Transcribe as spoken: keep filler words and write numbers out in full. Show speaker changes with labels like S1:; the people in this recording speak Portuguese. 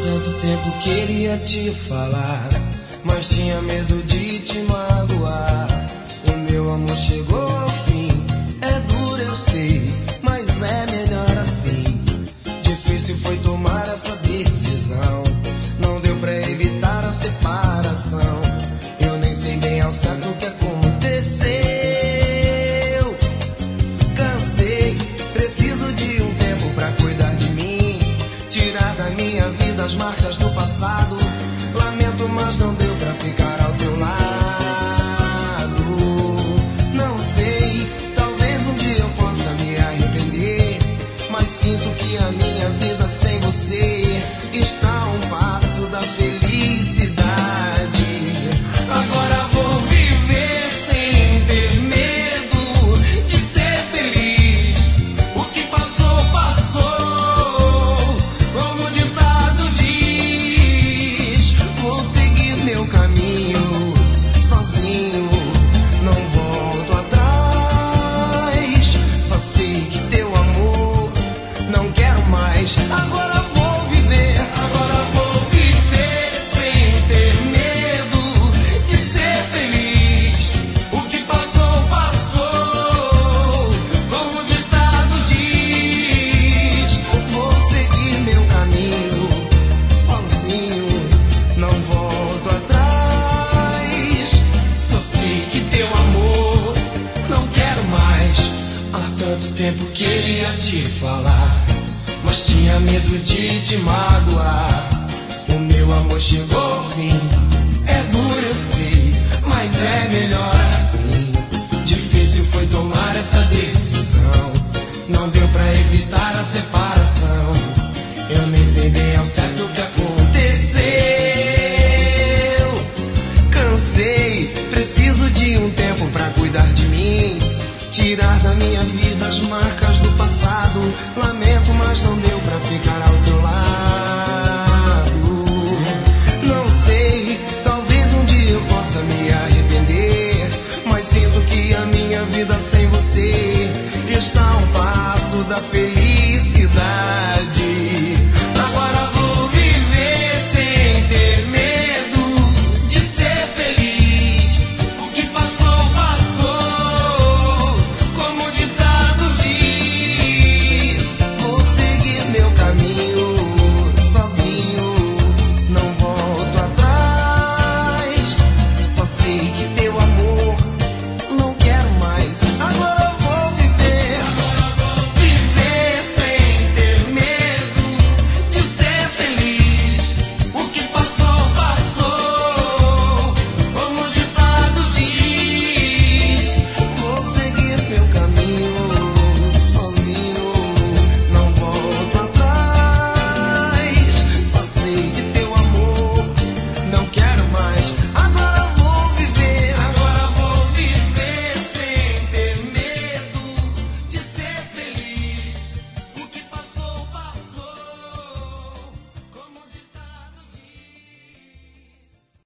S1: tanto tempo queria te falar, mas tinha medo de te magoar. O meu amor chegou ao fim. É duro, eu sei, mas é melhor assim. Difícil foi tomar essa decisão. Não deu pra evitar a separação. Eu nem sei bem ao certo o que aconteceu. Cansei, preciso de um tempo pra cuidar de mim, tirar da minha vida as marcas do passado. Lamento, mas não deu pra ficar ao teu lado. Não sei, talvez um dia eu possa me arrepender, mas sinto que a minha vida sem você está a um passo da felicidade. Agora vou viver sem ter medo de ser feliz. O que passou, passou, como o ditado diz. Vou seguir meu caminho sozinho, não volto atrás. Só sei que teu amor não quero mais. Agora vou viver, agora vou viver sem ter medo de ser feliz. O que passou, passou, como o ditado diz. Vou seguir meu caminho sozinho, não volto atrás. Só sei que teu amor não quero mais. Há tanto tempo queria te falar, mas tinha medo de te magoar. O meu amor chegou ao fim. É duro, eu sei, mas é melhor assim. Difícil foi tomar essa decisão. Não deu pra evitar a separação. Eu nem sei bem ao certo o que aconteceu. Cansei, preciso de um tempo pra cuidar de mim, tirar da minha vida as marcas do passado. Lamento, mas não deu pra ficar ao